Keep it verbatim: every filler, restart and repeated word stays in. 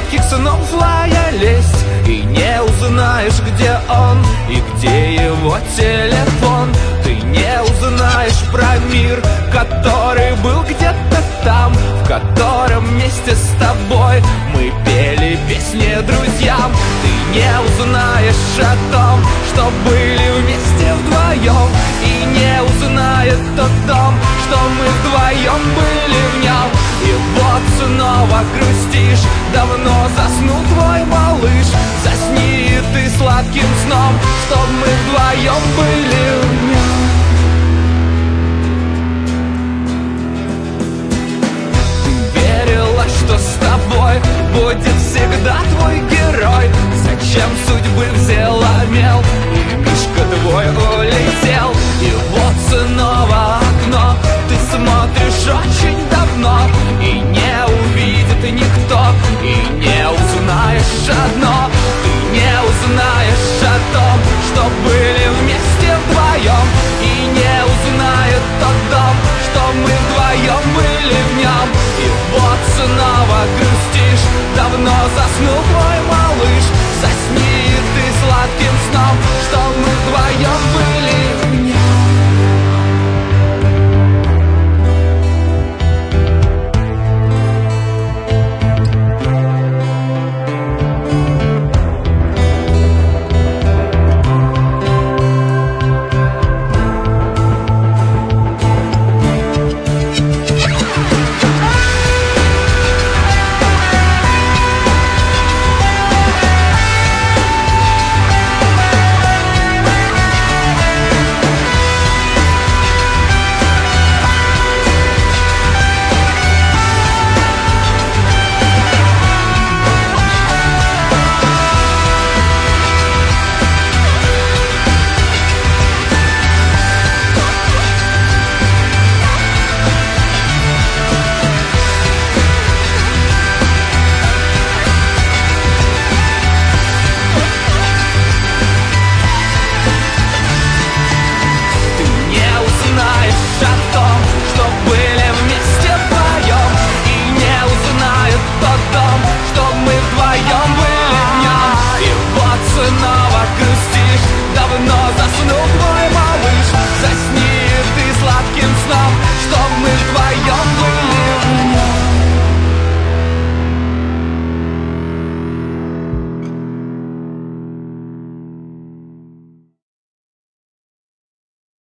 сладких снов злая лесть, и не узнаешь, где он и где его телефон. Ты не узнаешь про мир, который был где-то там, в котором вместе с тобой мы пели песни друзьям. Ты не узнаешь о том, что были вместе вдвоем, и не узнает тот дом, что мы вдвоем были в нем. И вот снова грустишь, давно заснул твой малыш. Засни и ты сладким сном, чтоб мы вдвоем были в нем. Ты верила, что с тобой будет всегда твой герой. Зачем судьбы взяла мел, и мишка твой улетел. И вот снова окно, ты смотришь очень давно, и не увидит никто, и не узнаешь одно. Ты не узнаешь о том, что были вместе вдвоем, и не узнает тот дом, что мы вдвоем были в нем. И вот снова грустишь, давно заснул твой